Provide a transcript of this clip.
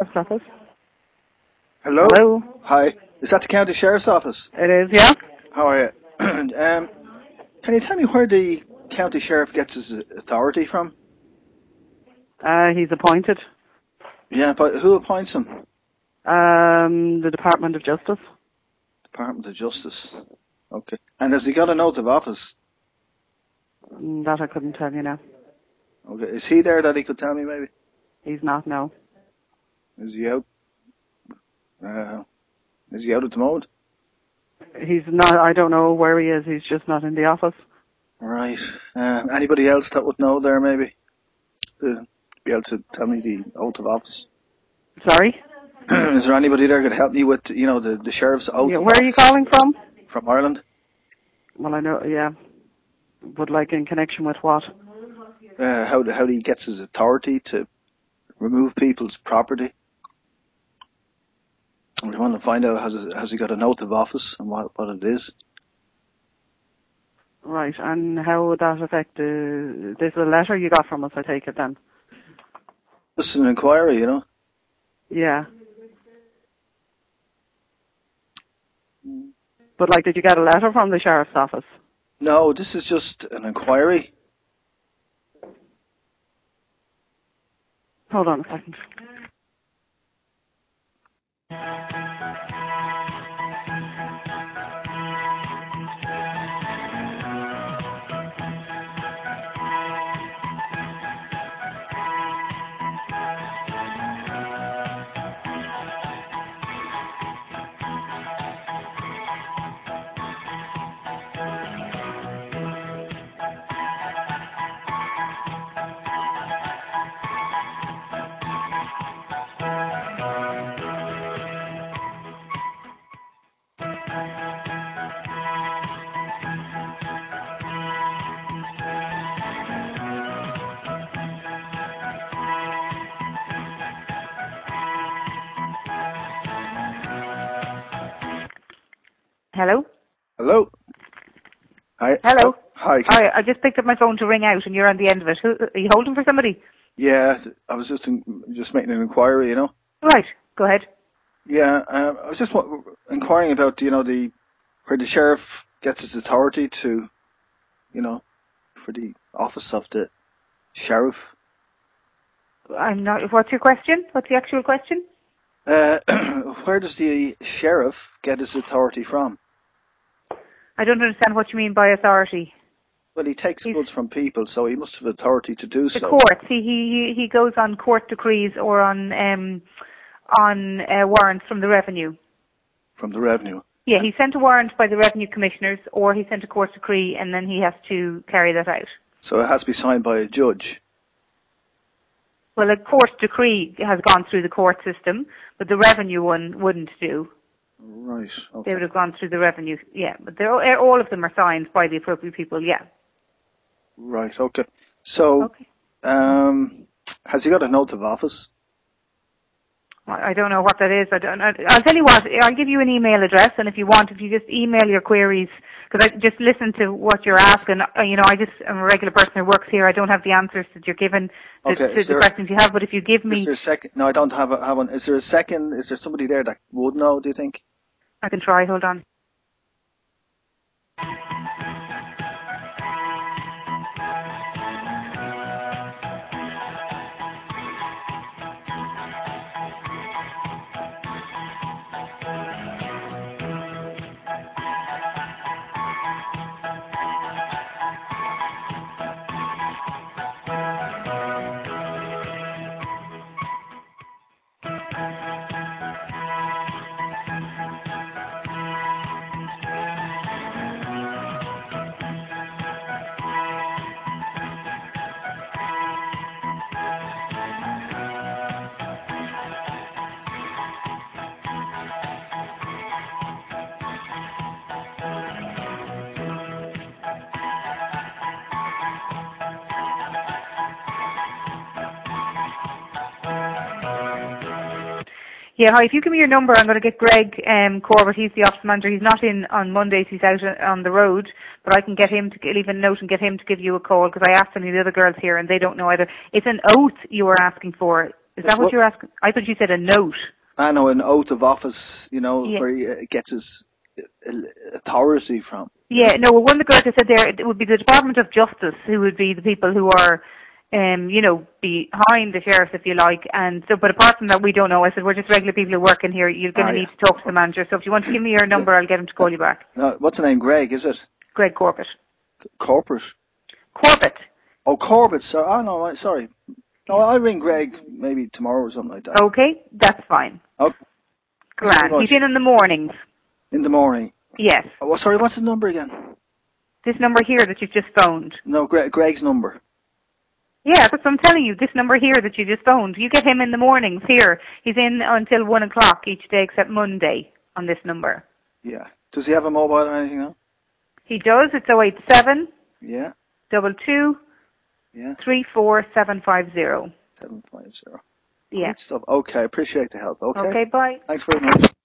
Sheriff's Office. Hello? Hello? Hi. Is that the County Sheriff's Office? It is, yeah. How are you? Can you tell me where the County Sheriff gets his authority from? He's appointed. Yeah, but who appoints him? The Department of Justice. Department of Justice. Okay. And has he got an oath of office? That I couldn't tell you now. Okay. Is he there that he could tell me maybe? He's not, no. Is he out? Is he out at the moment? He's not, I don't know where he is. He's just not in the office. Right. Anybody else that would know there maybe? To be able to tell me the oath of office? Sorry? Is there anybody there could help me with, the Sheriff's oath Yeah, of where office? are you calling from? From Ireland. Well, I know, yeah. But like in connection with what? How he gets his authority to remove people's property. We want to find out has he got an oath of office and what it is. Right, and how would that affect this is a letter you got from us, I take it then? Just an inquiry, Yeah. But like, did you get a letter from the Sheriff's Office? No, this is just an inquiry. Hold on a second. Hello? Hello? Hi. Hello? Hi. I just picked up my phone to ring out and you're on the end of it. Are you holding for somebody? Yeah, I was just making an inquiry, Right, go ahead. Yeah, I was just inquiring about, where the sheriff gets his authority to, for the office of the sheriff. I'm not, what's your question? What's the actual question? Where does the sheriff get his authority from? I don't understand what you mean by authority. Well, he takes goods from people, so he must have authority to do so. The courts. He goes on court decrees or on warrants from the revenue. From the revenue? Yeah, he sent a warrant by the revenue commissioners or he sent a court decree and then he has to carry that out. So it has to be signed by a judge? Well, a court decree has gone through the court system, but the revenue one wouldn't do. Right, okay. They would have gone through the revenue, yeah. But all of them are signed by the appropriate people, yeah. Right, okay. So, okay. Has he got an oath of office? I don't know what that is. I'll tell you what, I'll give you an email address, and if you just email your queries, because I just listen to what you're asking. I'm a regular person who works here. I don't have the answers that you're given to the questions you have, but if you give me... Is there a second? No, I don't have one. Is there a second? Is there somebody there that would know, do you think? I can try, hold on. Yeah, hi, if you give me your number, I'm going to get Greg Corbett. He's the office manager. He's not in on Mondays. He's out on the road, but I can get him to leave a note and get him to give you a call, because I asked any of the other girls here and they don't know either. It's an oath you were asking for. Is that what you're asking? I thought you said a note. I know, an oath of office, Yeah. where he gets his authority from. Yeah, no, well, one of the girls that said there, it would be the Department of Justice who would be the people who are, behind the sheriffs, if you like. And so, but apart from that, we don't know. I said, we're just regular people who work in here. You're going to need to talk to the manager. So if you want to give me your number, I'll get him to call you back. No, what's the name? Greg, is it? Greg Corbett. Corporate? Corbett. Oh, Corbett, sir. Oh, no, sorry. No, I'll ring Greg maybe tomorrow or something like that. Okay, that's fine. Okay. Grand. He's in the mornings. In the morning? Yes. Oh, sorry, what's his number again? This number here that you've just phoned. No, Greg's number. Yeah, that's what I'm telling you. This number here that you just phoned. You get him in the mornings here. He's in until 1 o'clock each day except Monday on this number. Yeah. Does he have a mobile or anything now? He does. It's 087 Yeah. 22 Yeah. 34750. 750. Yeah. Great stuff. Okay, appreciate the help. Okay. Okay, bye. Thanks very much.